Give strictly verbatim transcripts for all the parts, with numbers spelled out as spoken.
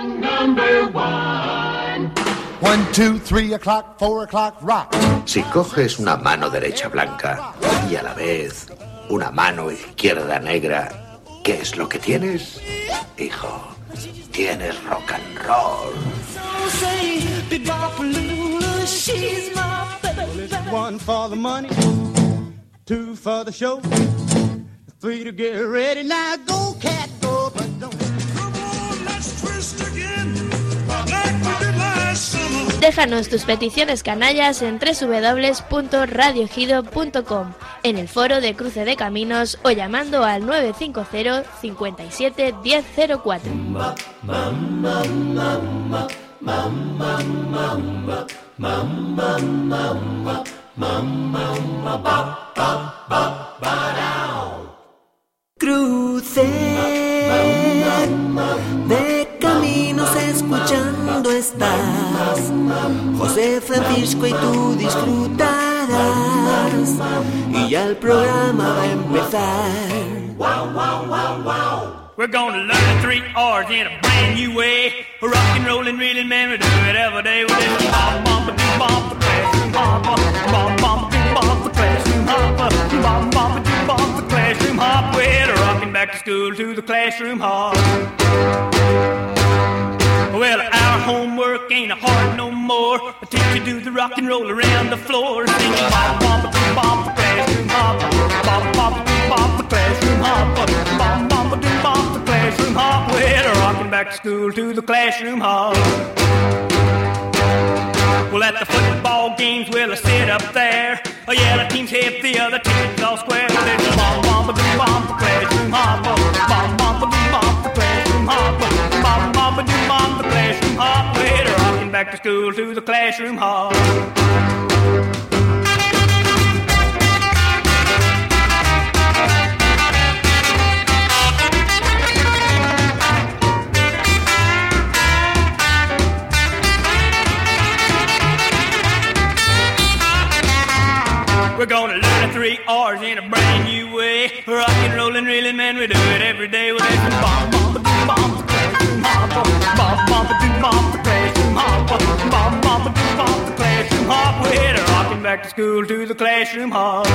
number one. One, two, three o'clock, four o'clock, rock. Si coges una mano derecha blanca y a la vez una mano izquierda negra, ¿qué es lo que tienes? Hijo, tienes rock and roll. One for the money, two for the show, three to get ready. Now go, cat, go, but don't. Come on, let's twist again, like we did last summer. Déjanos tus peticiones canallas en doble u doble u doble u punto radio ejido punto com, en el foro de Cruce de Caminos o llamando al nueve cinco cero, cincuenta y siete, diez cero cuatro. Mamma, mamma, mamma, mamma, mamma, mamma, mamma. Cruce de Caminos escuchando estás, José Francisco y tú disfrutarás, y ya el programa va a empezar. We're gonna learn the three R's in a brand new way. Rock and rollin', reelin', man, we do it every day. We're just bop, bop, doo, bop, the classroom hopper. Bop, bop, doo, bop, the classroom hopper. Bop, bop, doo, bop, the classroom hop. Well, rockin' back to school to the classroom hop. Well, our homework ain't hard no more. I teach you do the rock and roll around the floor. Singing bop, bop, doo, bop, the classroom hopper. Bop, bop, doo, bop, the classroom hopper. Bop, bop, doo, bop, the classroom hop. Well, rocking back to school to the classroom hop. Well, at the football games, well, I sit up there. Oh, yeah, the teams hit the other teams all square. There's a bop, bop, doo, bop, the classroom hopper. Bop, bop, doo, bop, the classroom hopper. Bop, bop, doo, bop, the classroom hop. Well, rocking back to school to the classroom hop. We're gonna learn the three R's in a brand new way. Rock and rollin', reelin', man, we do it every day. Well, there's some bop, bop, doo, bop, the classroom hopper. Bop, bop, doo, bop, the classroom hopper. Bop, bop, doo, bop, the classroom hop. We're rocking back to school to the classroom hop.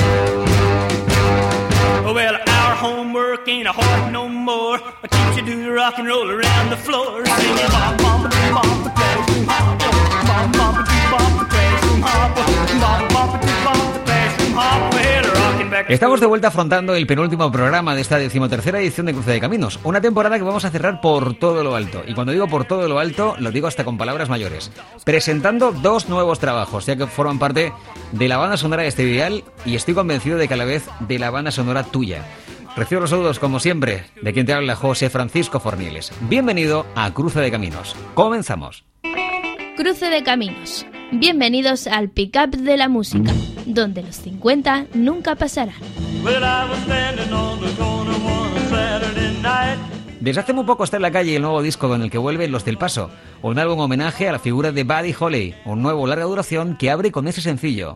Well, our homework ain't hard no more. I teach you do the rock and roll around the floor. Singing bop, bop, doo, bop, the classroom hopper. Bop, bop, doo, bop, the classroom hopper. Bop, bop, doo, bop. Estamos de vuelta afrontando el penúltimo programa de esta decimotercera edición de Cruce de Caminos, una temporada que vamos a cerrar por todo lo alto, y cuando digo por todo lo alto, lo digo hasta con palabras mayores, presentando dos nuevos trabajos, ya que forman parte de la banda sonora de este dial, y estoy convencido de que a la vez de la banda sonora tuya. Recibo los saludos, como siempre, de quien te habla, José Francisco Fornieles. Bienvenido a Cruce de Caminos. Comenzamos. Cruce de Caminos. Bienvenidos al pick-up de la música, donde los cincuenta nunca pasarán. Desde hace muy poco está en la calle el nuevo disco con el que vuelven Los del Paso, un álbum homenaje a la figura de Buddy Holly, un nuevo larga duración que abre con ese sencillo.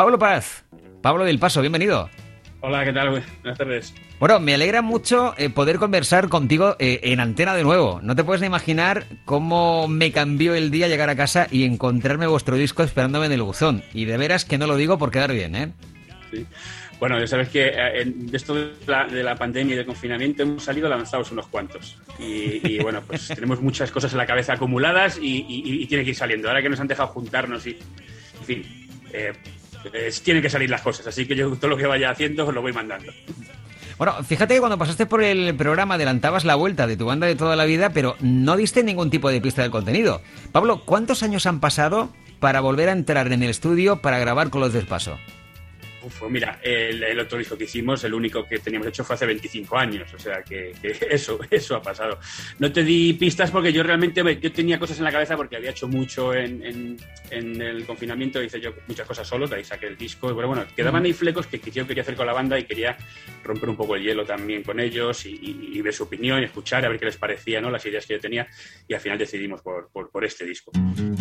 Pablo Paz, Pablo del Paso, bienvenido. Hola, ¿qutal? Buenas tardes. Bueno, me alegra mucho eh, poder conversar contigo eh, en antena de nuevo. No te puedes ni imaginar cómo me cambió el día llegar a casa y encontrarme vuestro disco esperándome en el buzón. Y de veras que no lo digo por quedar bien, ¿eh? Sí. Bueno, ya sabes que eh, de esto de la, de la pandemia y del confinamiento hemos salido lanzados unos cuantos. Y, y bueno, pues tenemos muchas cosas en la cabeza acumuladas y, y, y tiene que ir saliendo. Ahora que nos han dejado juntarnos y, en fin... Eh, Eh, tienen que salir las cosas, así que yo todo lo que vaya haciendo os lo voy mandando. Bueno, fíjate que cuando pasaste por el programa adelantabas la vuelta de tu banda de toda la vida, pero no diste ningún tipo de pista del contenido. Pablo, ¿cuántos años han pasado para volver a entrar en el estudio para grabar con Los del Paso? Uf, mira, el, el otro disco que hicimos, el único que teníamos hecho fue hace veinticinco años, o sea que, que eso, eso ha pasado. No te di pistas porque yo realmente yo tenía cosas en la cabeza porque había hecho mucho en, en, en el confinamiento, hice yo muchas cosas solo, de ahí saqué el disco, pero bueno, quedaban ahí flecos que, que yo quería hacer con la banda y quería romper un poco el hielo también con ellos y, y, y ver su opinión y escuchar, a ver qué les parecía, ¿no? Las ideas que yo tenía, y al final decidimos por, por, por este disco.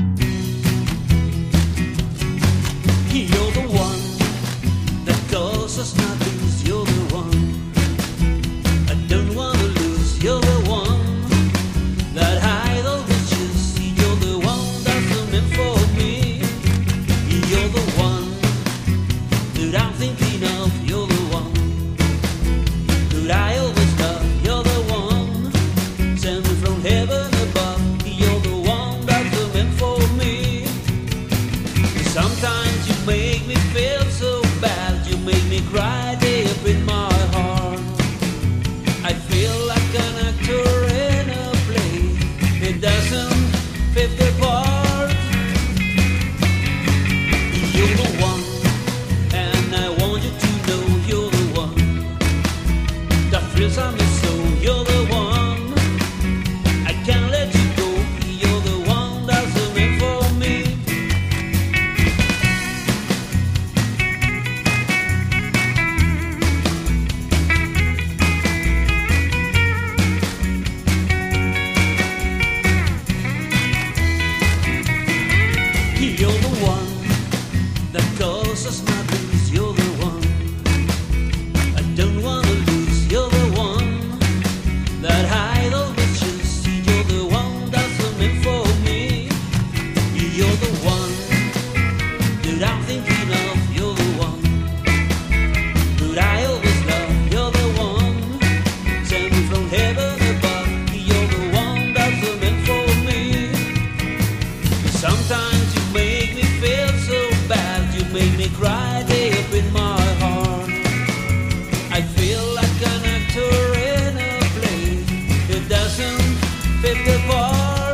You're the one that calls us not lose, you're the one I don't want to lose, you're the one that hide all riches, you're the one that's meant for me, you're the one that I'm thinking of, you're the one that I always love, you're the one sent from heaven above, you're the one that's meant for me. Sometimes you make me feel so bad, you make me cry deep in my heart. I feel like an actor in a play, it doesn't fit the part. You're the one, and I want you to know you're the one that feels I'm so, you're the one I can't let you go, you're the one that's meant for me. You're the one that calls us not lose, you're the one I don't want to lose, you're the one that hide all riches, you're the one that's meant for me, you're the one that I'm thinking of, you're the one that I always love, you're the one sent me from heaven above, you're the one that's meant for me. Sometimes you make me feel so bad, you make me cry deep in my heart. I feel like an actor in a play, it doesn't fit the part.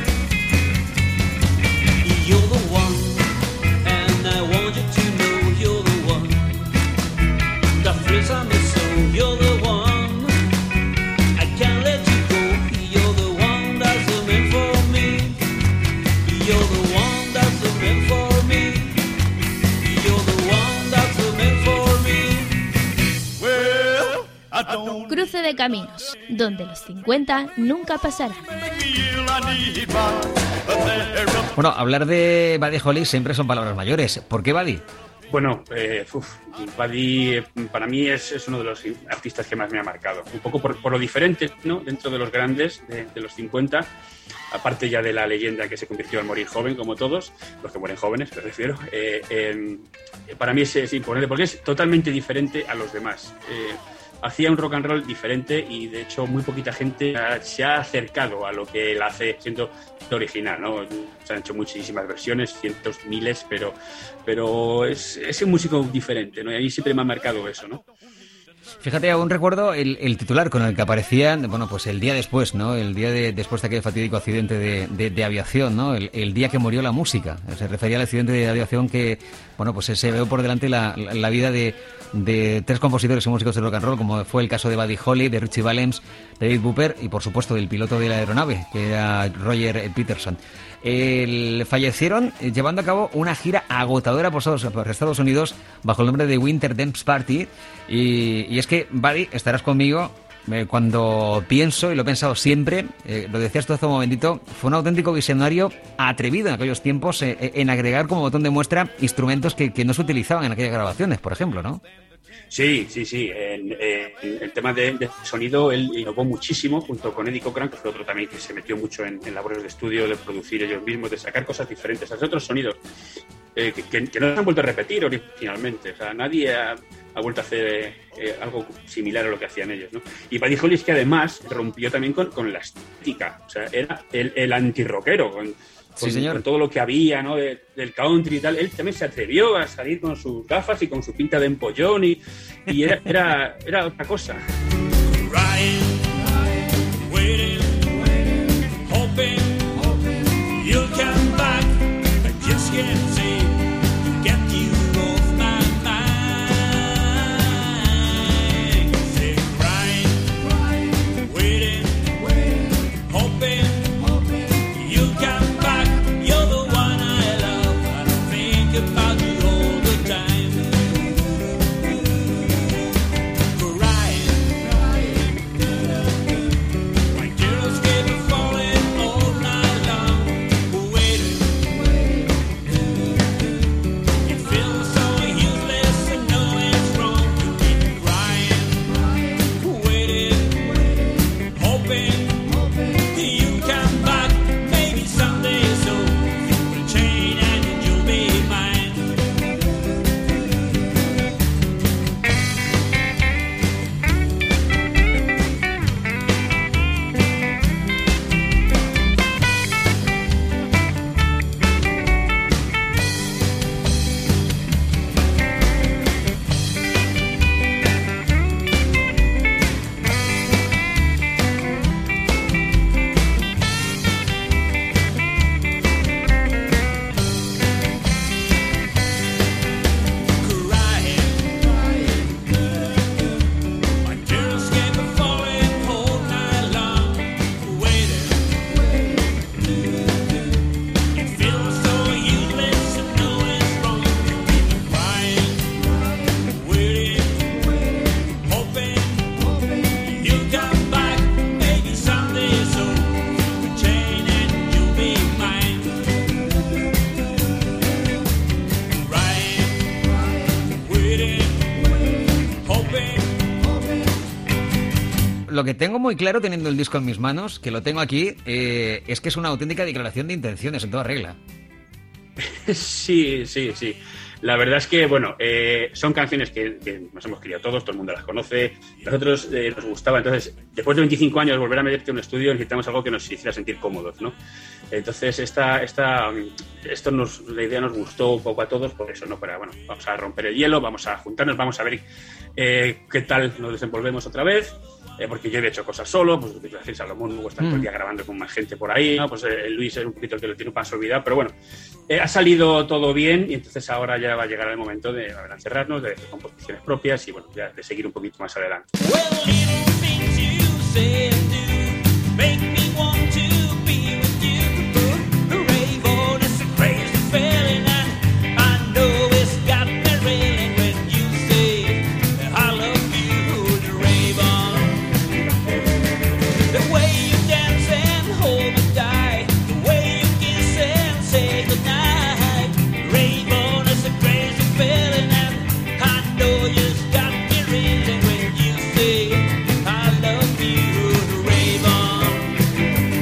You're the one, and I want you to know you're the one that feels I'm so, you're the one I can't let you go, you're the one that's meant for me. You're the one that's meant for me. You're the one that's meant for me. Well, I don't Cruce de caminos, donde los cincuenta nunca pasarán. feel I need my Bueno, hablar de Buddy Holly siempre son palabras mayores. ¿Por qué Buddy? Bueno, eh, uf, Buddy eh, para mí es, es uno de los artistas que más me ha marcado. Un poco por, por lo diferente, ¿no? Dentro de los grandes, de, de los cincuenta, aparte ya de la leyenda que se convirtió al morir joven, como todos, los que mueren jóvenes, me refiero. Eh, eh, para mí es, es imponente porque es totalmente diferente a los demás. Eh, hacía un rock and roll diferente y de hecho muy poquita gente se ha acercado a lo que él hace siendo original, ¿no? Se han hecho muchísimas versiones, cientos, miles, pero, pero es, es un músico diferente, ¿no? Y a mí siempre me ha marcado eso, ¿no? Fíjate, aún recuerdo el, el titular con el que aparecían, bueno, pues el día después, ¿no? El día de, después de aquel fatídico accidente de, de, de aviación, ¿no? El, el día que murió la música. Se refería al accidente de aviación que, bueno, pues se ve por delante la, la, la vida de, de tres compositores y músicos de rock and roll, como fue el caso de Buddy Holly, de Richie Valens, David Booper y, por supuesto, del piloto de la aeronave, que era Roger Peterson. El, fallecieron llevando a cabo una gira agotadora por Estados, por Estados Unidos bajo el nombre de Winter Dance Party y, y es que, Buddy, estarás conmigo, eh, cuando pienso, y lo he pensado siempre, eh, lo decías tú hace un momentito, fue un auténtico visionario atrevido en aquellos tiempos eh, en agregar como botón de muestra instrumentos que, que no se utilizaban en aquellas grabaciones, por ejemplo, ¿no? Sí, sí, sí. En, en el tema de, de sonido, él innovó muchísimo junto con Eddie Cochran, que fue otro también que se metió mucho en, en labores de estudio, de producir ellos mismos, de sacar cosas diferentes, hacer otros sonidos eh, que, que, que no se han vuelto a repetir originalmente. O sea, nadie ha, ha vuelto a hacer eh, algo similar a lo que hacían ellos, ¿no? Y Buddy Holly es que además rompió también con, con la estética. O sea, era el, el antirrockero, con, Sí, con, señor. con todo lo que había, ¿no? De, del country y tal. Él también se atrevió a salir con sus gafas y con su pinta de empollón y, y era, era, era otra cosa. Crying, waiting, hoping you'll come back. I just can't see, get you off my mind. Say crying, waiting, hoping you'll come back. You're the one I love, and I think about you all the time. Crying, my tears keep falling all night long. Waiting, it feels so useless to know it's wrong. You keep crying, waiting, hoping you come back. Maybe someday so will change and you'll be mine. Crying, my tears keep falling all night long. Waiting, it feels so useless to know it's wrong. You keep crying, waiting, hoping you'll come back. Maybe someday so will change and you'll be mine. Crying, waiting, hoping. Lo que tengo muy claro teniendo el disco en mis manos, que lo tengo aquí, eh, es que es una auténtica declaración de intenciones en toda regla. Sí, sí, sí. La verdad es que, bueno, eh, son canciones que, que nos hemos criado todos, todo el mundo las conoce. Nosotros eh, nos gustaba. Entonces, después de veinticinco años, volver a meterte en un estudio, necesitamos algo que nos hiciera sentir cómodos, ¿no? Entonces, esta, esta, esto nos, la idea nos gustó un poco a todos, por eso, ¿no? Para, bueno, vamos a romper el hielo, vamos a juntarnos, vamos a ver eh, qué tal nos desenvolvemos otra vez. Eh, porque yo he hecho cosas solo, pues decir, Salomón Hugo está todo el día grabando con más gente por ahí, ¿no? Pues eh, Luis es un poquito el que lo tiene para olvidar, pero bueno, eh, ha salido todo bien y entonces ahora ya va a llegar el momento de a ver, encerrarnos, de hacer composiciones propias y bueno, ya de seguir un poquito más adelante. Well, little things you say and do make me want to be with you. Rainbow is a crazy feeling, and I know it's got me reeling when you say I love you, Rainbow. The way you dance and hold me tight, the way you kiss and say goodnight. Rainbow is a crazy feeling, and I know you've got me reeling when you say I love you, Rainbow.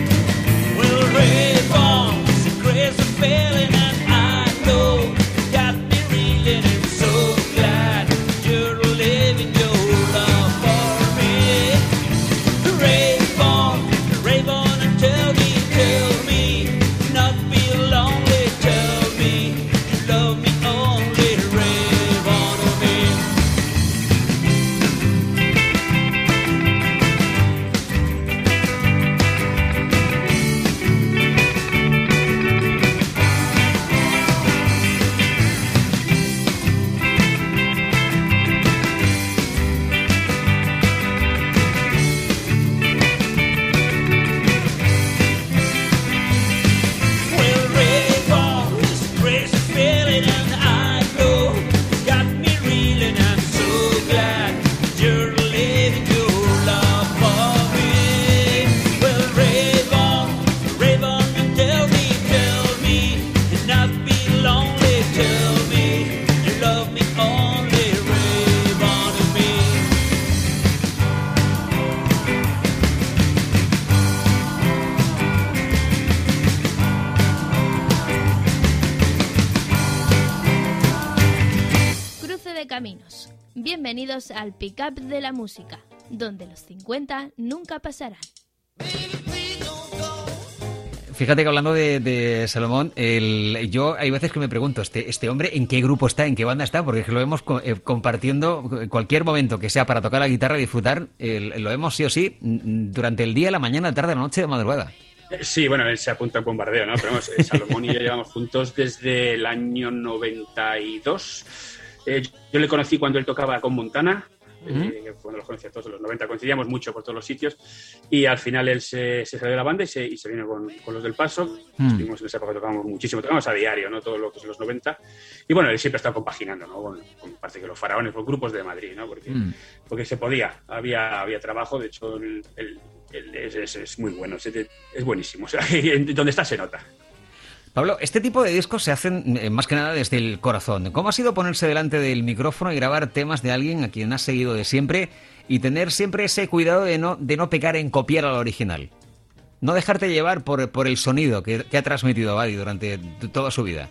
de Caminos. Bienvenidos al Pick-up de la música, donde los cincuenta nunca pasarán. Fíjate que hablando de, de Salomón, el, yo hay veces que me pregunto, este, este hombre, ¿en qué grupo está? ¿En qué banda está? Porque es que lo vemos co- eh, compartiendo cualquier momento que sea para tocar la guitarra y disfrutar, el, lo vemos sí o sí durante el día, la mañana, la tarde, la noche, de madrugada. Sí, bueno, él se apunta al bombardeo, ¿no? Pero vamos, Salomón y yo llevamos juntos desde el año noventa y dos. Eh, yo le conocí cuando él tocaba con Montana. Eh, cuando los conocía todos en los noventa, coincidíamos mucho por todos los sitios y al final él se, se salió de la banda y se, y se vino con, con los del Paso. Mm. Estuvimos en esa época, tocábamos muchísimo, tocábamos a diario, ¿no? Todo lo que es los noventa. Y bueno, él siempre está compaginando, ¿no? Con, con parte que los faraones, los grupos de Madrid, ¿no? Porque, mm. porque se podía, había, había trabajo, de hecho, el, el, el, es, es, es muy bueno, es, es buenísimo, o sea, donde está se nota. Pablo, este tipo de discos se hacen eh, más que nada desde el corazón. ¿Cómo ha sido ponerse delante del micrófono y grabar temas de alguien a quien has seguido de siempre y tener siempre ese cuidado de no, de no pecar en copiar al original? No dejarte llevar por, por el sonido que, que ha transmitido Buddy durante t- toda su vida.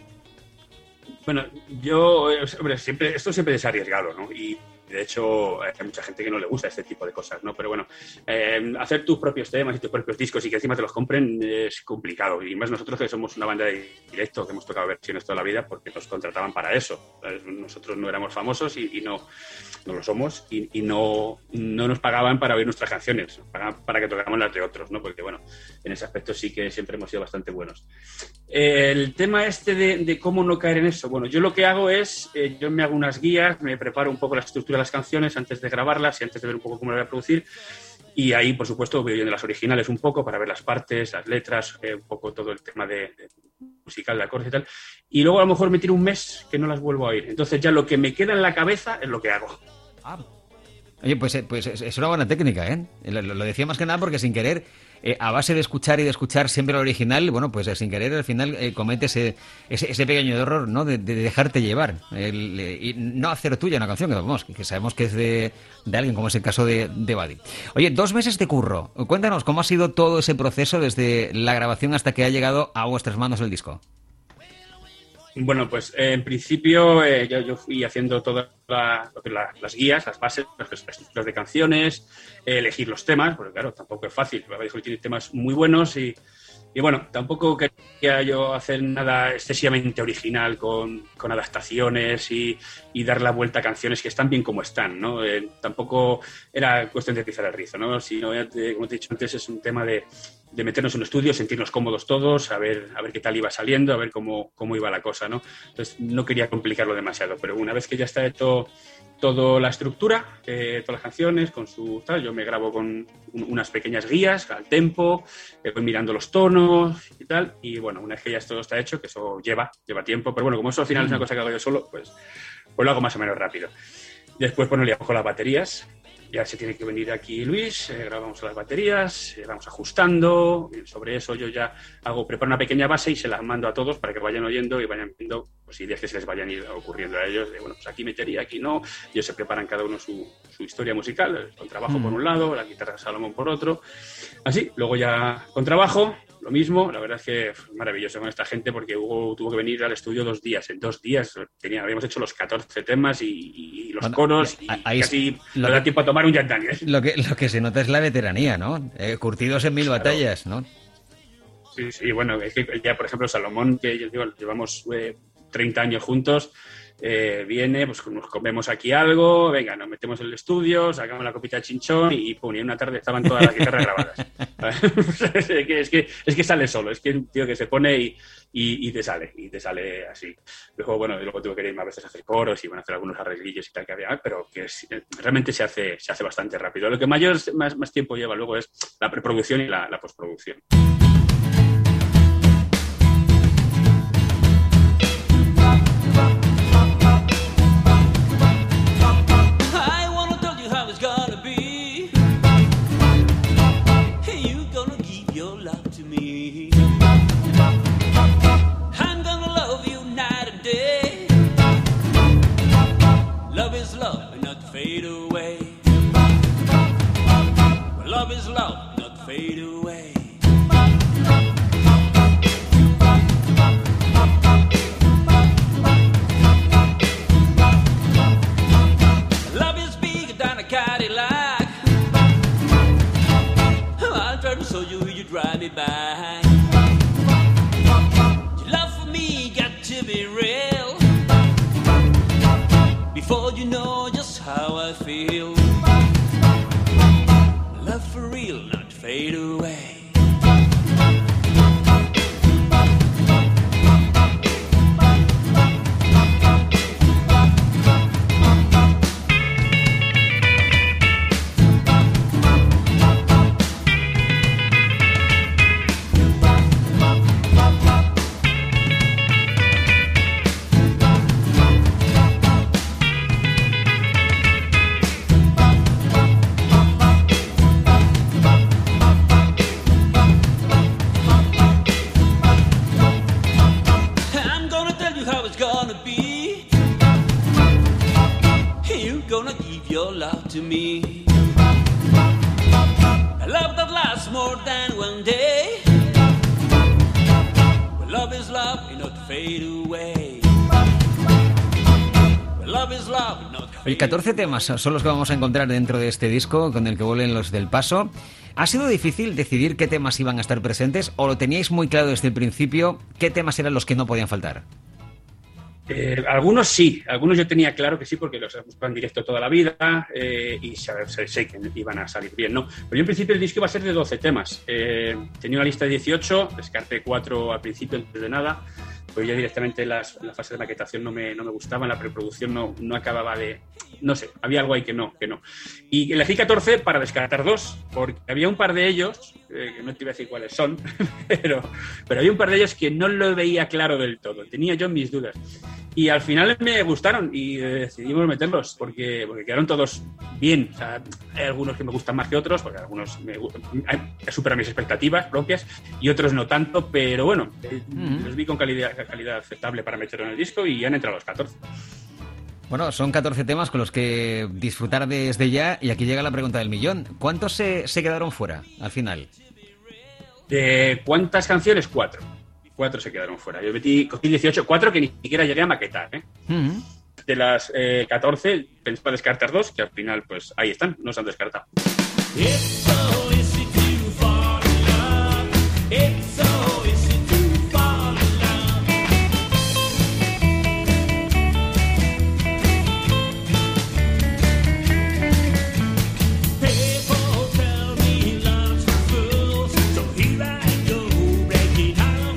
Bueno, yo, hombre, siempre, esto siempre es arriesgado, ¿no? Y de hecho hay mucha gente que no le gusta este tipo de cosas, ¿no? Pero bueno, eh, hacer tus propios temas y tus propios discos y que encima te los compren es complicado. Y más nosotros que somos una banda de directo, que hemos tocado versiones toda la vida porque nos contrataban para eso. Nosotros no éramos famosos y, y no, no lo somos y, y no, no nos pagaban para oír nuestras canciones, pagaban para que tocáramos las de otros, ¿no? Porque bueno, en ese aspecto sí que siempre hemos sido bastante buenos. Eh, el tema este de, de cómo no caer en eso, bueno, yo lo que hago es, eh, yo me hago unas guías, me preparo un poco la estructura de las canciones antes de grabarlas y antes de ver un poco cómo las voy a producir y ahí, por supuesto, voy viendo las originales un poco para ver las partes, las letras, eh, un poco todo el tema de, de musical, de acordes y tal, y luego a lo mejor me tiro un mes que no las vuelvo a oír, entonces ya lo que me queda en la cabeza es lo que hago. Ah. Oye, pues, pues es una buena técnica, ¿eh? Lo, lo decía más que nada porque sin querer, eh, a base de escuchar y de escuchar siempre el original, bueno, pues eh, sin querer al final eh, cometes ese, ese, ese pequeño error, ¿no? De, de dejarte llevar el, eh, y no hacer tuya una canción que, vamos, que sabemos que es de, de alguien, como es el caso de, de Buddy. Oye, dos meses de curro. Cuéntanos cómo ha sido todo ese proceso desde la grabación hasta que ha llegado a vuestras manos el disco. Bueno, pues eh, en principio eh, yo, yo fui haciendo todas la, la, las guías, las bases, las estructuras de canciones, eh, elegir los temas, porque claro, tampoco es fácil. Tiene temas muy buenos y, y bueno, tampoco quería yo hacer nada excesivamente original con, con adaptaciones y, y dar la vuelta a canciones que están bien como están, ¿no? Eh, tampoco era cuestión de pisar el rizo, ¿no? Sino, ya te, como te he dicho antes, es un tema de... de meternos en un estudio, sentirnos cómodos todos, a ver, a ver qué tal iba saliendo, a ver cómo, cómo iba la cosa, ¿no? Entonces, no quería complicarlo demasiado, pero una vez que ya está hecho toda la estructura, eh, todas las canciones, con su tal, yo me grabo con un, unas pequeñas guías al tempo, eh, voy mirando los tonos y tal, y bueno, una vez que ya todo está hecho, que eso lleva, lleva tiempo, pero bueno, como eso al final es una cosa que hago yo solo, pues, pues lo hago más o menos rápido. Después, bueno, le cojo las baterías. Ya se tiene que venir aquí Luis, eh, grabamos las baterías, eh, vamos ajustando, y sobre eso yo ya hago, preparo una pequeña base y se las mando a todos para que vayan oyendo y vayan viendo pues, ideas que se les vayan ir ocurriendo a ellos, de bueno, pues aquí metería, aquí no, ellos se preparan cada uno su, su historia musical, con trabajo mm. por un lado, la guitarra de Salomón por otro, así, luego ya con trabajo, lo mismo, la verdad es que es maravilloso con esta gente porque Hugo tuvo que venir al estudio dos días, en dos días tenía, habíamos hecho los catorce temas y, y los bueno, coros y ahí casi no da tiempo a tomar un Jack Daniels. Lo que, lo que se nota es la veteranía, ¿no? Eh, curtidos en mil claro. batallas, ¿no? Sí, sí, bueno, es que ya por ejemplo Salomón, que yo digo, llevamos eh, treinta años juntos, eh, viene, pues nos comemos aquí algo, venga, nos metemos en el estudio, sacamos la copita de chinchón y, y pum, y en una tarde estaban todas las guitarras grabadas. es, que, es, que, es que sale solo, es que es un tío que se pone y, y, y te sale, y te sale así. Luego, bueno, luego tuve que irme a veces a hacer coros y van a hacer algunos arreglillos y tal que había, pero que es, realmente se hace, se hace bastante rápido. Lo que mayor, más, más tiempo lleva luego es la preproducción y la, la postproducción. Fade away. Well, love is love, not fade away. before you know just how I feel. Love for real, not fade away. To me, a love that lasts more than one day. Where love is love, and not fade away. Where love is love, and not fade. Oye, catorce temas son los que vamos a encontrar dentro de este disco con el que vuelven los del Paso. ¿Ha sido difícil decidir qué temas iban a estar presentes o lo teníais muy claro desde el principio qué temas eran los que no podían faltar? Eh, algunos sí, algunos yo tenía claro que sí porque los he buscado en directo toda la vida eh, y sé, sé que iban a salir bien, ¿no? Pero yo en principio el disco iba a ser de doce temas. Eh, tenía una lista de dieciocho, descarté cuatro al principio antes de nada, pues ya directamente las, la fase de maquetación no me, no me gustaba, la preproducción no, no acababa de... No sé, había algo ahí que no, que no. Y elegí catorce para descartar dos, porque había un par de ellos, eh, que no te iba a decir cuáles son, pero, pero había un par de ellos que no lo veía claro del todo, tenía yo mis dudas. Y al final me gustaron y decidimos meterlos porque, porque quedaron todos bien. O sea, hay algunos que me gustan más que otros, porque algunos me, superan mis expectativas propias y otros no tanto, pero bueno, mm-hmm. los vi con calidad, calidad aceptable para meterlo en el disco y han entrado los catorce. Bueno, son catorce temas con los que disfrutar desde ya y aquí llega la pregunta del millón. ¿Cuántos se, se quedaron fuera al final? ¿De cuántas canciones? Cuatro. Cuatro se quedaron fuera. Yo metí, cogí dieciocho, cuatro que ni siquiera llegué a maquetar, ¿eh? Uh-huh. De las eh, catorce, pensaba descartar dos, que al final, pues, ahí están, no se han descartado. It's so easy to fall in love. It's so easy to fall in love. People tell me love's for fools, so here I go, breaking out.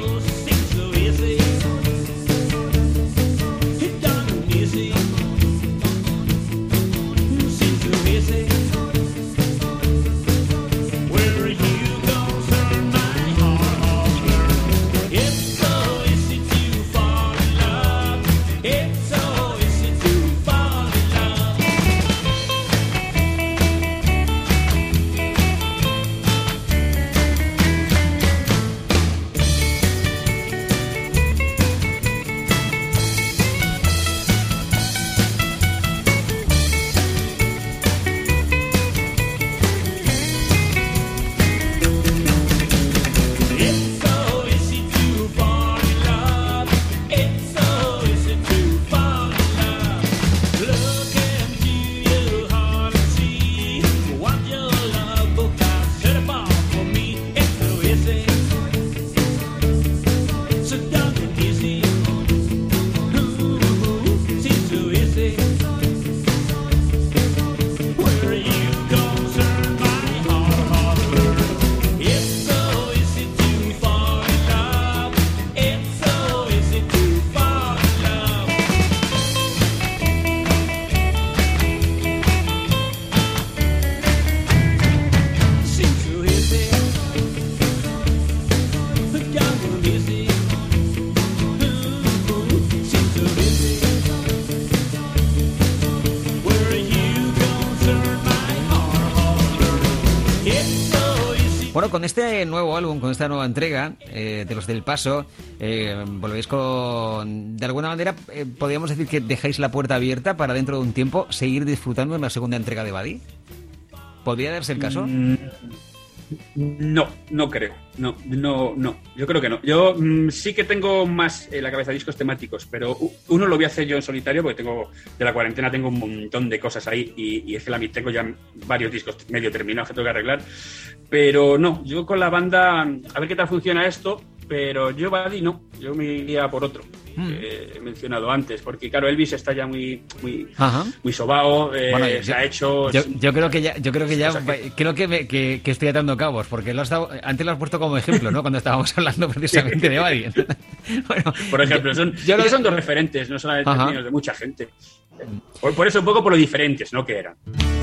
Bueno, con este nuevo álbum, con esta nueva entrega eh, de los del Paso, eh, volvéis con... De alguna manera, eh, podríamos decir que dejáis la puerta abierta para dentro de un tiempo seguir disfrutando de la segunda entrega de Buddy. ¿Podría darse el caso? Mm, no, no creo. No, no, no. Yo creo que no. Yo mm, sí que tengo más en la cabeza discos temáticos, pero uno lo voy a hacer yo en solitario porque tengo de la cuarentena tengo un montón de cosas ahí y, y es que la mitad tengo ya varios discos medio terminados que tengo que arreglar. Pero no, yo con la banda, a ver qué tal funciona esto, pero yo Buddy no, yo me iría por otro. mm. eh, he mencionado antes, porque claro, Elvis está ya muy muy, Ajá. muy sobao, eh, bueno, se yo, ha hecho... Yo, yo creo que ya, yo creo que ya, que... creo que, me, que, que estoy atando cabos, porque lo has dado, antes lo has puesto como ejemplo, ¿no? Cuando estábamos hablando precisamente de Buddy. Bueno, por ejemplo, son, yo lo... son dos referentes, no solamente míos, de mucha gente. Por, por eso un poco por lo diferentes, ¿no? Que eran.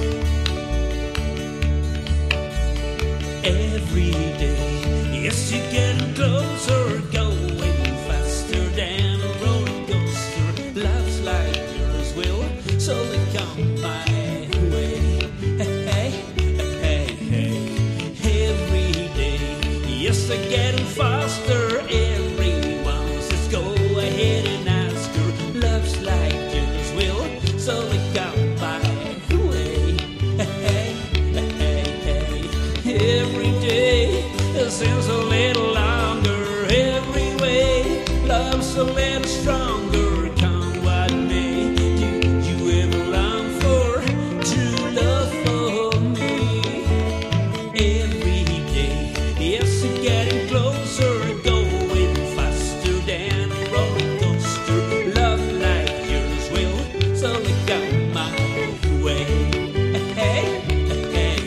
Every day, yes, you're getting closer, going faster than a roller coaster. Love's like yours will slowly come my way. Hey, hey, hey, hey. Every day, yes, they're getting faster. Everyone says go ahead and ask her. Love's like yours will slowly come my way. Hey, hey, hey. Every day seems a little longer. Every way, love's a little stronger. Come what may, do you ever long for true love for me? Every day, yes, you're getting closer, going faster than a roller coaster. Love like yours will slowly come my way. Hey, hey, hey.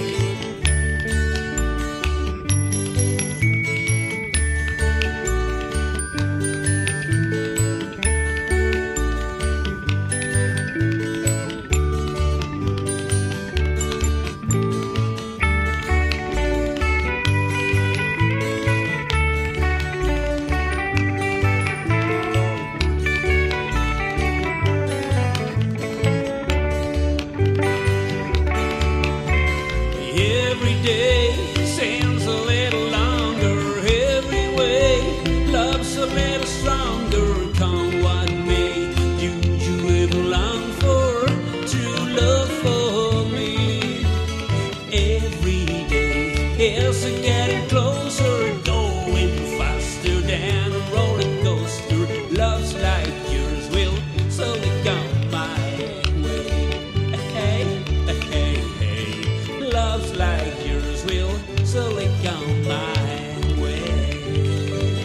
Every day seems a little longer. Every way, love's a little stronger. Come what may, do you ever long for true love for me? Every day, yes, I'm getting closer, going faster than a roller coaster. Love's like yours will slowly come my way. Hey, hey, hey. Love's like yours will slowly come my way.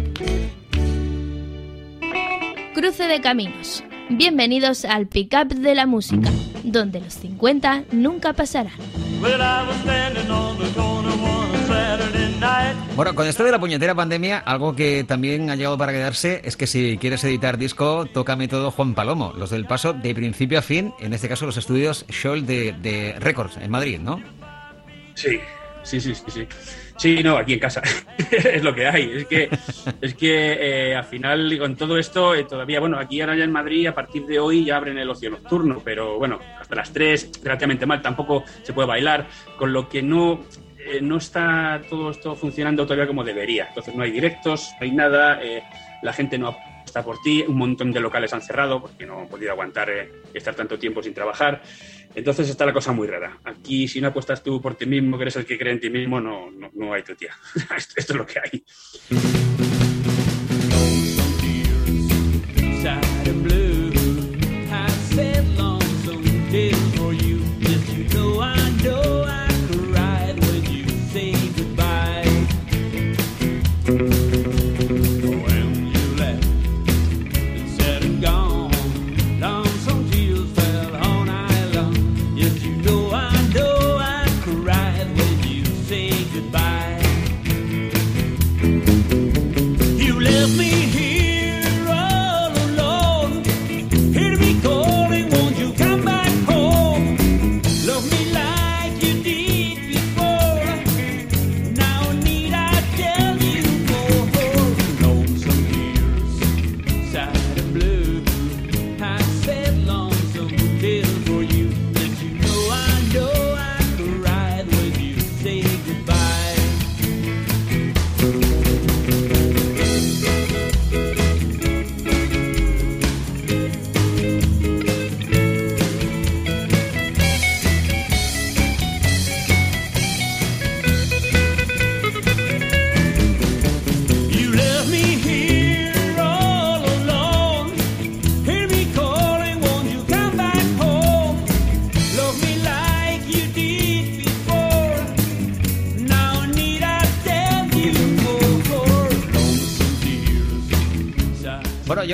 Cruce de caminos. Bienvenidos al pick-up de la música, donde los cincuenta nunca pasarán. Bueno, con esto de la puñetera pandemia, algo que también ha llegado para quedarse es que si quieres editar disco, tócame todo Juan Palomo, los del Paso de principio a fin, en este caso los estudios Scholl de, de Records en Madrid, ¿no? Sí, sí, sí, sí, sí. Sí, no, aquí en casa. Es lo que hay. Es que, es que eh, al final, con todo esto, eh, todavía, bueno, aquí ahora ya en Madrid, a partir de hoy ya abren el ocio nocturno, pero bueno, hasta las tres, relativamente mal, tampoco se puede bailar, con lo que no, eh, no está todo esto funcionando todavía como debería. Entonces no hay directos, no hay nada, eh, la gente no apuesta por ti, un montón de locales han cerrado porque no han podido aguantar eh, estar tanto tiempo sin trabajar. Entonces está la cosa muy rara. Aquí, si no apuestas tú por ti mismo, que eres el que cree en ti mismo, no, no, no hay tu tía. esto, esto es lo que hay.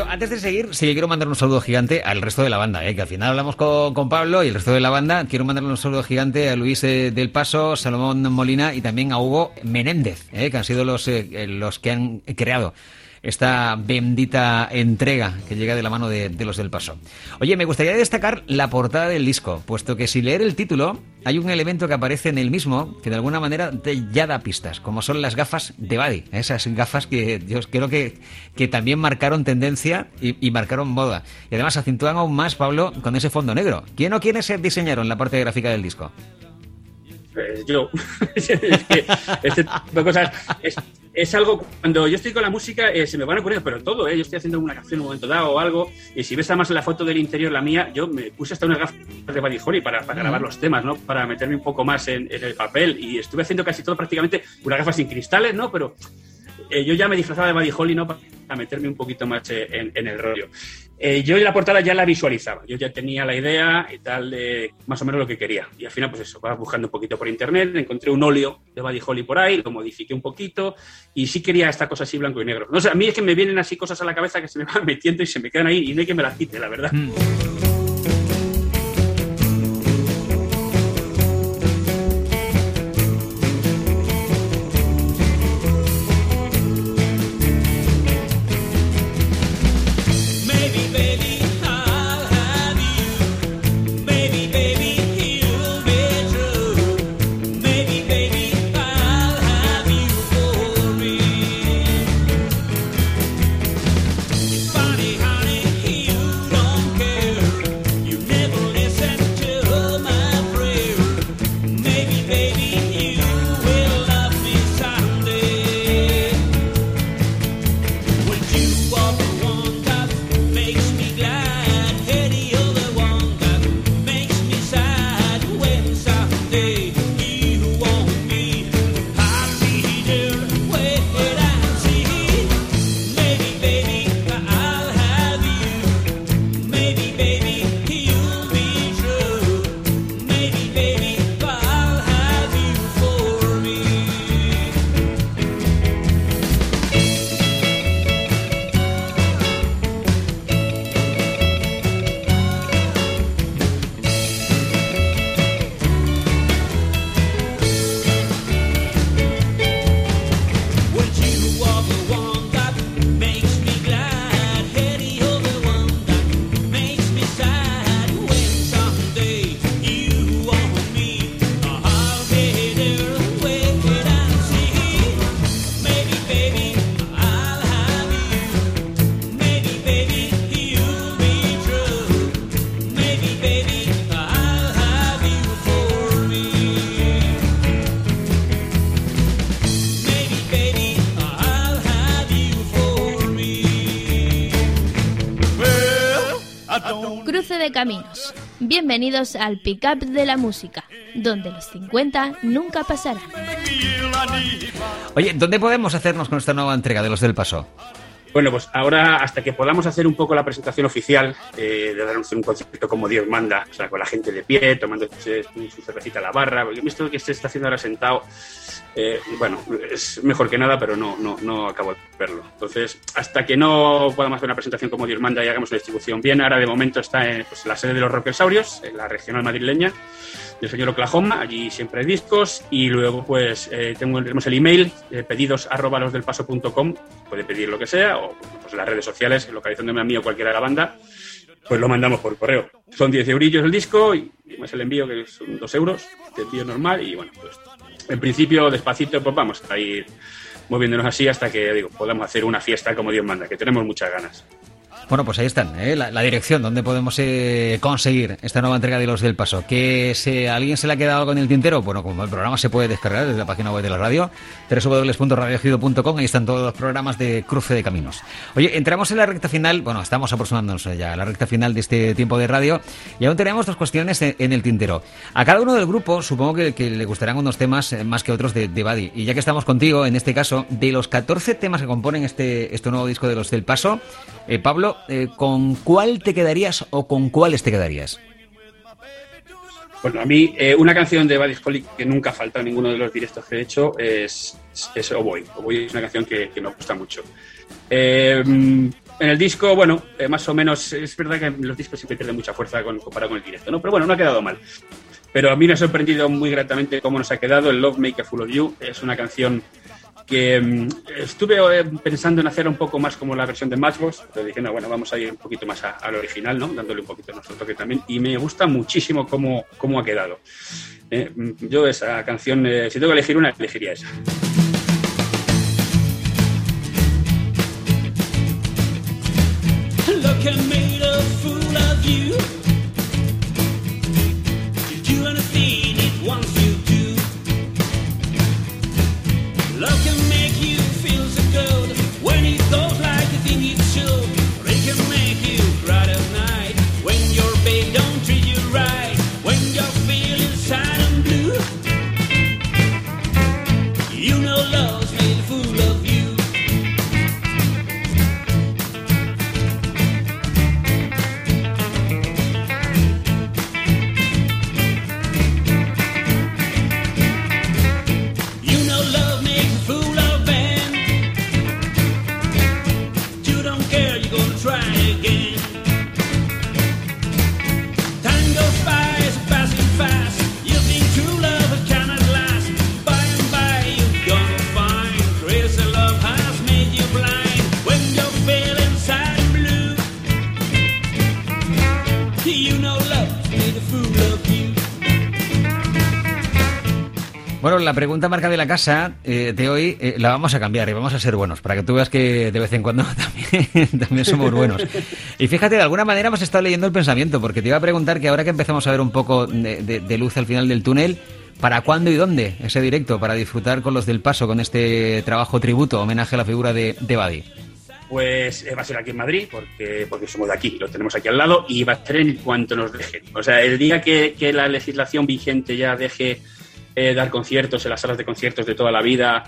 antes de seguir, sí que quiero mandar un saludo gigante al resto de la banda, ¿eh? Que al final hablamos con, con Pablo y el resto de la banda. Quiero mandarle un saludo gigante a Luis eh, del Paso, Salomón Molina y también a Hugo Menéndez, ¿eh? Que han sido los, eh, los que han creado esta bendita entrega que llega de la mano de, de los del Paso. Oye, me gustaría destacar la portada del disco, puesto que si leer el título hay un elemento que aparece en el mismo que de alguna manera te ya da pistas, como son las gafas de Buddy, esas gafas que yo creo que, que también marcaron tendencia y, y marcaron moda. Y además acentúan aún más, Pablo, con ese fondo negro. ¿Quién o quiénes diseñaron la parte gráfica del disco? Pues yo. es que este tipo de cosas es, es algo, cuando yo estoy con la música eh, se me van a ocurrir, pero todo, ¿eh? Yo estoy haciendo una canción en un momento dado o algo, y si ves además en la foto del interior, la mía, yo me puse hasta unas gafas de Buddy Holly para, para grabar los temas, ¿no? Para meterme un poco más en, en el papel, y estuve haciendo casi todo prácticamente, unas gafas sin cristales, ¿no? Pero eh, yo ya me disfrazaba de Buddy Holly, ¿no? Para meterme un poquito más eh, en, en el rollo. Eh, yo en la portada ya la visualizaba, yo ya tenía la idea y tal de más o menos lo que quería. Y al final, pues eso, vas buscando un poquito por internet, encontré un óleo de Buddy Holly por ahí, lo modifiqué un poquito y sí quería esta cosa así blanco y negro. No sé, a mí es que me vienen así cosas a la cabeza que se me van metiendo y se me quedan ahí y no hay que me las quite, la verdad. Mm. Cruce de caminos. Bienvenidos al pick-up de la música, donde los cincuenta nunca pasarán. Oye, ¿dónde podemos hacernos con esta nueva entrega de Los del Paso? Bueno, pues ahora, hasta que podamos hacer un poco la presentación oficial, eh, de darnos un concierto como Dios manda, o sea, con la gente de pie, tomando su cervecita a la barra, porque he visto que se está haciendo ahora sentado, eh, bueno, es mejor que nada, pero no, no, no acabo de verlo. Entonces, hasta que no podamos hacer una presentación como Dios manda y hagamos una distribución bien, ahora de momento está en pues, la sede de los Rockesaurios, en la regional madrileña, del señor Oklahoma, allí siempre hay discos, y luego pues eh, tengo, tenemos el email, eh, pedidos arroba losdelpaso punto com, puede pedir lo que sea, o pues, en las redes sociales, localizándome a mí o cualquiera de la banda, pues lo mandamos por correo. Son diez eurillos el disco, y más el envío, que son dos euros, de envío normal, y bueno, pues en principio, despacito, pues vamos a ir moviéndonos así hasta que, digo, podamos hacer una fiesta como Dios manda, que tenemos muchas ganas. Bueno, pues ahí están, ¿eh? la, la dirección donde podemos eh, conseguir esta nueva entrega de Los del Paso. ¿Que si a alguien se le ha quedado algo en el tintero? Bueno, como el programa se puede descargar desde la página web de la radio, doble u doble u doble u punto radio ejido punto com, ahí están todos los programas de Cruce de Caminos. Oye, entramos en la recta final, bueno, estamos aproximándonos ya a la recta final de este tiempo de radio, y aún tenemos dos cuestiones en, en el tintero. A cada uno del grupo supongo que, que le gustarán unos temas más que otros de, de Buddy, y ya que estamos contigo, en este caso, de los catorce temas que componen este, este nuevo disco de Los del Paso, eh, Pablo, eh, ¿con cuál te quedarías o con cuáles te quedarías? Bueno, a mí eh, una canción de Buddy Holly que nunca falta en ninguno de los directos que he hecho es, es Oh Boy. Oh Boy es una canción que, que me gusta mucho. Eh, en el disco, bueno, eh, más o menos, es verdad que los discos siempre pierden mucha fuerza con, comparado con el directo, ¿no? Pero bueno, no ha quedado mal. Pero a mí me ha sorprendido muy gratamente cómo nos ha quedado el Love Make a Fool of You. Es una canción que um, estuve eh, pensando en hacer un poco más como la versión de Matchbox, pero dije, no, bueno, vamos a ir un poquito más a, al original, ¿no? Dándole un poquito nuestro toque también. Y me gusta muchísimo cómo, cómo ha quedado. Eh, yo esa canción, eh, si tengo que elegir una, elegiría esa. Look, I made a fool of you. You do anything it wants you to. Love can make you feel so good when it goes like you think it should. Or it can make you cry at night when your babe don't treat you right. When you're feeling sad and blue, you know love's made a fool of you. Bueno, la pregunta marca de la casa eh, de hoy eh, la vamos a cambiar y vamos a ser buenos, para que tú veas que de vez en cuando también, también somos buenos. Y fíjate, de alguna manera hemos estado leyendo el pensamiento, porque te iba a preguntar que ahora que empezamos a ver un poco de, de, de luz al final del túnel, ¿para cuándo y dónde ese directo? Para disfrutar con los del Paso, con este trabajo tributo, homenaje a la figura de, de Buddy. Pues eh, va a ser aquí en Madrid, porque, porque somos de aquí, lo tenemos aquí al lado, y va a ser en cuanto nos dejen. O sea, el día que, que la legislación vigente ya deje eh, dar conciertos en las salas de conciertos de toda la vida,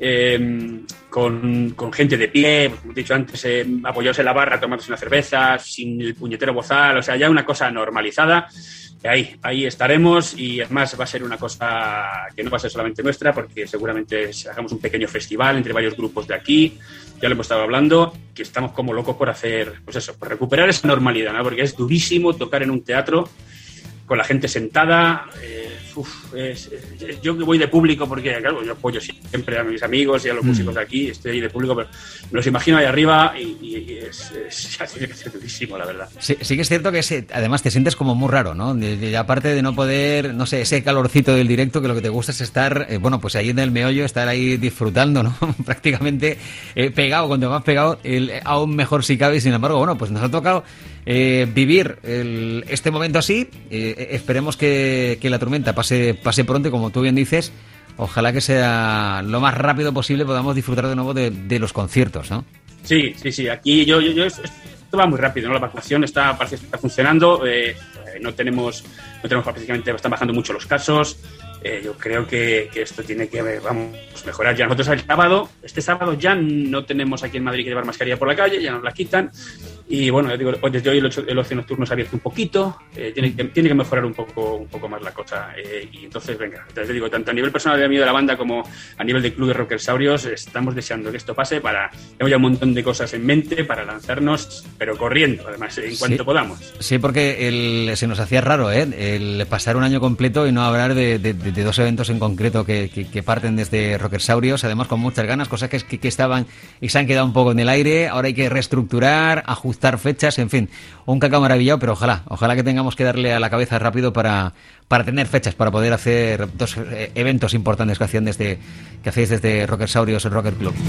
eh, con, con gente de pie, como he dicho antes, eh, apoyados en la barra, tomándose una cerveza, sin el puñetero bozal, o sea, ya una cosa normalizada. Ahí, ahí estaremos, y además va a ser una cosa que no va a ser solamente nuestra, porque seguramente hagamos un pequeño festival entre varios grupos de aquí. Ya lo hemos estado hablando, que estamos como locos por hacer, pues eso, por recuperar esa normalidad, ¿no? Porque es durísimo tocar en un teatro con la gente sentada. Eh, uf, es, es, yo que voy de público, porque claro, yo apoyo siempre a mis amigos y a los mm. músicos de aquí, estoy ahí de público, pero me los imagino ahí arriba y, y es, es, es, tiene que ser durísimo, la verdad. Sí, sí que es cierto que ese, además te sientes como muy raro, ¿no? De, de, aparte de no poder, no sé, ese calorcito del directo, que lo que te gusta es estar, eh, bueno, pues ahí en el meollo, estar ahí disfrutando, ¿no? Prácticamente eh, pegado, cuando más pegado, el, aún mejor si cabe. Y sin embargo, bueno, pues nos ha tocado eh, vivir el, este momento así. Eh, esperemos que, que la tormenta pase, pase pronto, y como tú bien dices, ojalá que sea lo más rápido posible, podamos disfrutar de nuevo de, de los conciertos, ¿no? Sí, sí, sí. Aquí yo, yo, yo esto va muy rápido, ¿no? La vacunación está, parece que está funcionando. Eh, no tenemos, no tenemos prácticamente, están bajando mucho los casos. Eh, yo creo que, que esto tiene que, vamos, mejorar ya. Nosotros el sábado, este sábado ya no tenemos aquí en Madrid que llevar mascarilla por la calle, ya nos la quitan. Y bueno, ya digo, desde hoy el, ocho, el ocio nocturno se ha abierto un poquito, eh, tiene, que, tiene que mejorar un poco, un poco más la cosa. Eh, y entonces, venga, te digo, tanto a nivel personal de amigo de la banda como a nivel del club de Rockersaurios, estamos deseando que esto pase. Para, tenemos ya un montón de cosas en mente para lanzarnos, pero corriendo, además, en cuanto sí, podamos. Sí, porque el, se nos hacía raro, ¿eh? El pasar un año completo y no hablar de, de, de, de dos eventos en concreto que, que, que parten desde Rockersaurios, además con muchas ganas, cosas que, que, que estaban y se han quedado un poco en el aire. Ahora hay que reestructurar, ajustar fechas, en fin, un cacao maravillado, pero ojalá, ojalá que tengamos que darle a la cabeza rápido para, para tener fechas, para poder hacer dos eh, eventos importantes que hacían desde, que hacéis desde Rockersaurios, el Rocker Club.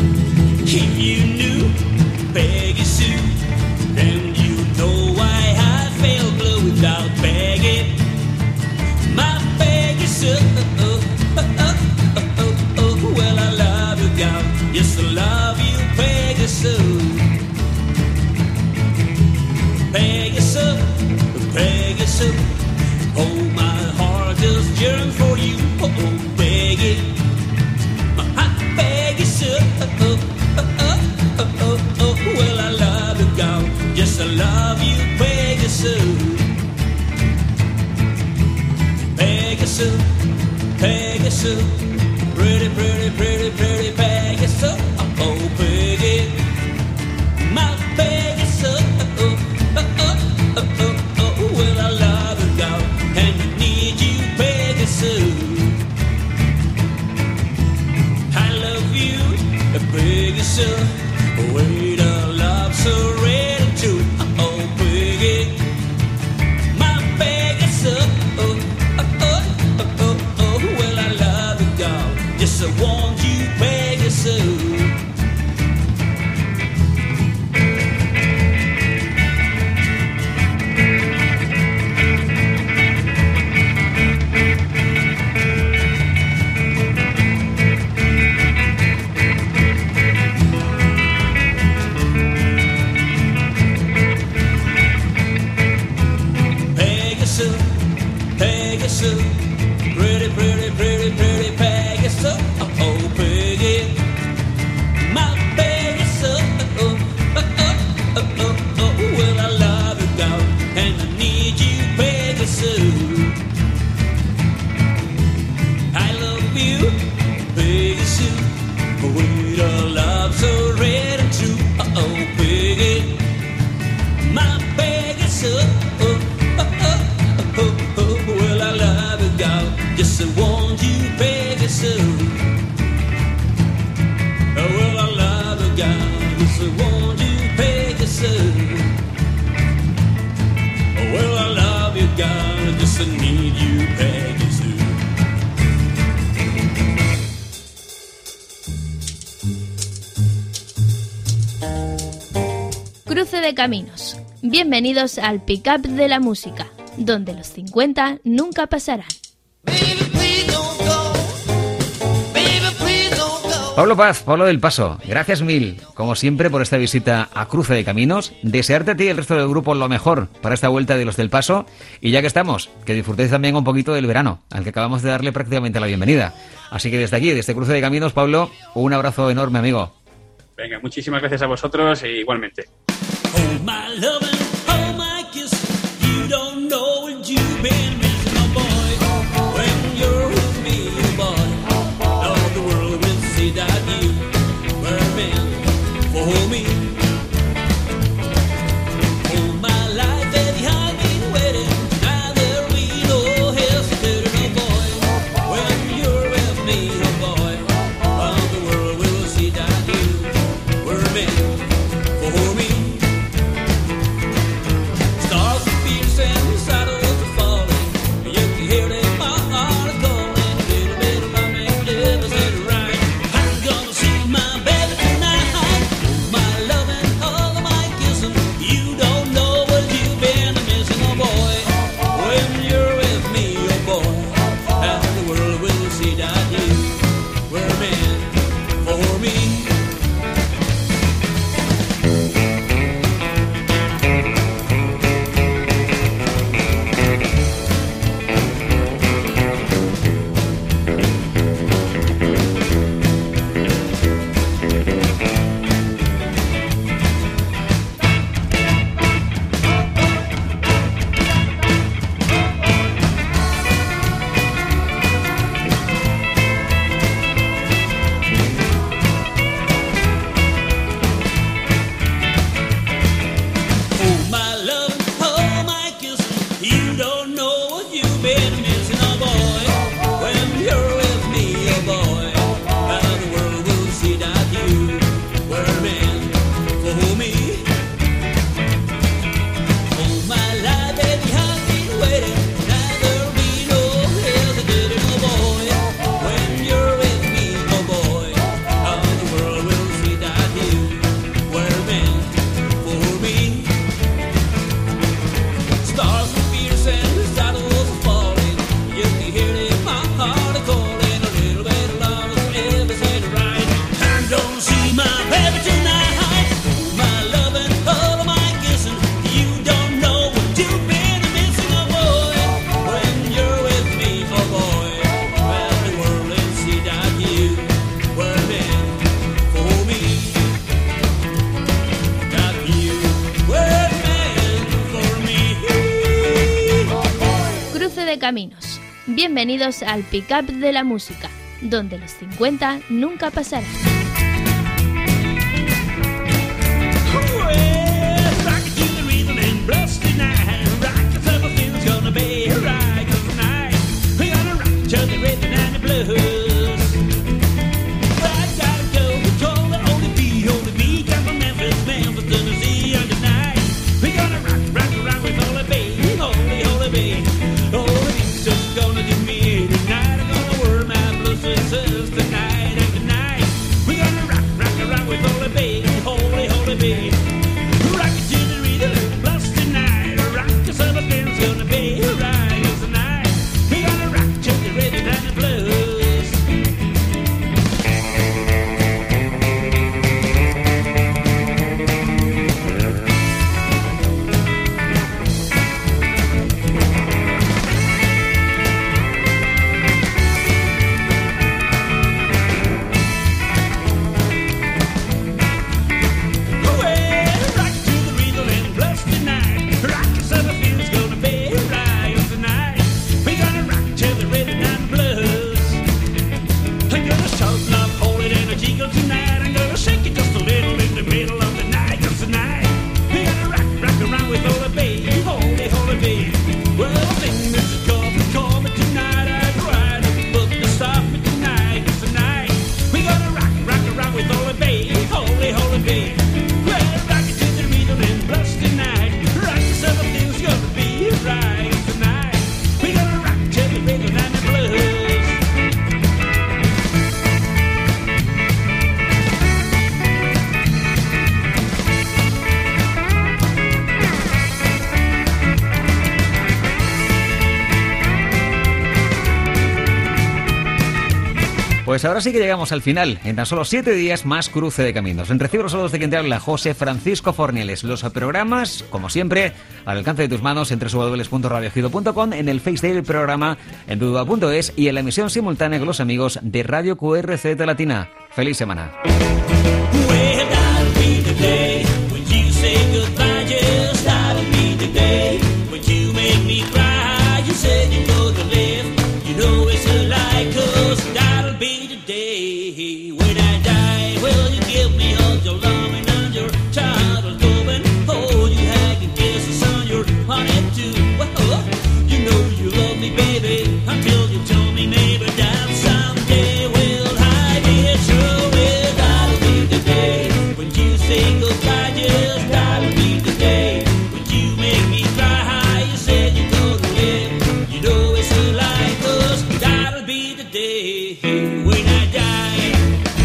Yes, I love you, Pegasus. Pegasus, Pegasus. Oh, my heart just yearns for you. Oh, oh, Peggy, my hot Pegasus. Oh, oh, oh, oh, oh, oh. Well, I love you, girl. Yes, I love you, Pegasus. Pegasus, Pegasus. Pretty, pretty, pretty, pretty Pegasus. Oh, Peggy, my Pegasus. Sue. Pretty, pretty, pretty, pretty Peggy Sue. Oh, Peggy. My Peggy Sue. Oh, oh, oh, oh, oh, oh. Well, I love you, girl, and I need you, Peggy Sue. I love you, Peggy Sue. With a love so red and true. Oh, Peggy. My Peggy Sue. Oh, oh, oh, oh, oh. Well, I love you, girl. Just I want you, Peggy Sue. Oh, well, I love you, girl. Just I want you, Peggy Sue. Oh, well, I love you, girl. Just I need you, Peggy Sue. Cruce de caminos. Bienvenidos al pick-up de la música, donde los cincuenta nunca pasarán. Pablo Paz, Pablo del Paso, gracias mil, como siempre, por esta visita a Cruce de Caminos. Desearte a ti y el resto del grupo lo mejor para esta vuelta de los del Paso. Y ya que estamos, que disfrutéis también un poquito del verano, al que acabamos de darle prácticamente la bienvenida. Así que desde aquí, desde Cruce de Caminos, Pablo, un abrazo enorme, amigo. Venga, muchísimas gracias a vosotros e igualmente. Oh, my loving, oh, my kiss. You don't know what you've been missing, oh boy. When you're with me, oh boy, all the world will see that you were meant for me. Oh, my life, baby, I've been waiting. Now there'll be no hesitating, oh boy. When you're with me, oh boy, all the world will see that you were meant for me. Stars are fierce and the saddles are falling. You can hear them in my heart calling. A little bit of my man lives it right. I'm gonna see my baby tonight. My loving, all of my kissing. You don't know what you've been missing, oh boy. When you're with me, oh boy, and the world will see that you were meant for me. Oh, my love, oh, my kiss. You don't know what you've been missing, oh boy. When you're with me, oh boy, how the world will see that you were meant for me. Oh, my life, baby, I've been waiting. Now there'll be no hesitating, oh boy. When you're with me, oh boy, how the world will see that you were meant for me. Stars are fierce and the saddles are falling. You can hear it in my heart calling. A little bit of love is everything right. I'm gonna see my baby tonight. My loving, all of my kissing. You don't know what you've been missing, oh boy. When you're with me, oh boy, well, the world will see that you were meant for me. That you were meant for me. Cruce de caminos. Bienvenidos al pick-up de la música, donde los cincuenta nunca pasarán. Well, rock it to the rhythm and blush tonight. Rock yourself, everything's gonna be right. 'Cause tonight we're gonna rock to the rhythm and the blues. Well, I gotta go control the only beat, only beat. Come from Memphis, Memphis, Tennessee, and tonight we're gonna rock, rock, rock with Holy Bay, Holy, Holy Bay. Holy Beat's just gonna do me tonight. I'm gonna wear my blue suits tonight and tonight. Pues ahora sí que llegamos al final. En tan solo siete días más Cruce de Caminos. En recibo los saludos de quien te habla, José Francisco Fornieles. Los programas, como siempre, al alcance de tus manos en doble u doble u doble u punto radio ejido punto com, en el Face del programa, en duda punto es y en la emisión simultánea con los amigos de Radio Q R Z Latina. ¡Feliz semana! Well, that'll be the day when you say goodbye. Just that'll be the day when you make me cry. You said you're gonna live, you know it's a lie, 'cause that'll be the day when I die. Well, you give me all your loving and your child is going. Oh, you hag and kiss the son you're wanting to. Well, you know you love me, baby, until you tell me maybe that someday. Well, I did sure. Well, that'll be the day when you say goodbye. Just that'll be the day when you make me cry. You said you're gonna live, you know it's a lie, 'cause that'll be the day when I die.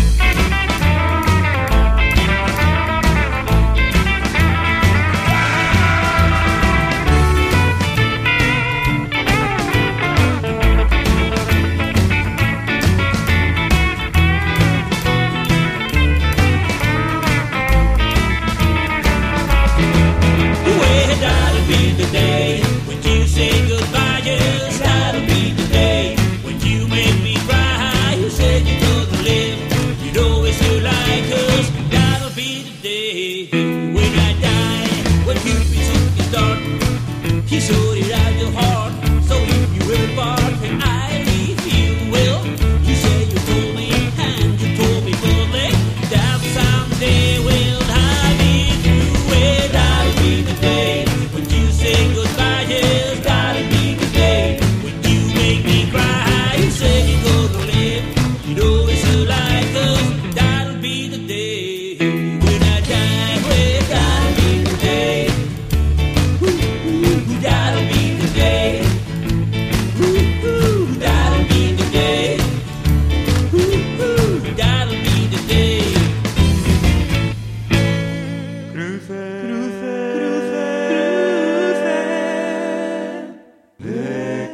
Well, that'll be the day when you say goodbye. Yes, that'll be the day when you make me cry. You said you're gonna live, you know it's a lie, 'cause that'll be the day when I die. When you took his dart, he showed it out your heart. So if you will part and I leave you, will you say you told me and you told me fully that someday will I leave you? Well, that'll be the day when you say goodbye. Yes, that'll be the day when you make me cry. You say you're gonna live, you know it's a lie, 'cause that'll be the day when I die. Well, that'll be the day. Ooh, ooh, that'll be the day. Ooh, ooh, that'll be the day. Ooh, ooh, that'll be the day. Cruce, cruce, cruce, cruce de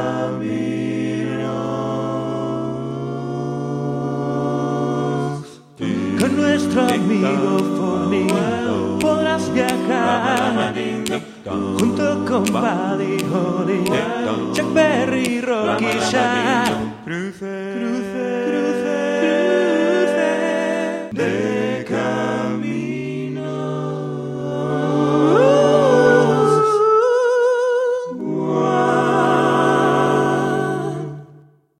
caminos. Con nuestro amigo Forni podrás viajar junto con Buddy Holly, Chuck Berry, Rocky Shaq. Cruce, cruce, cruce.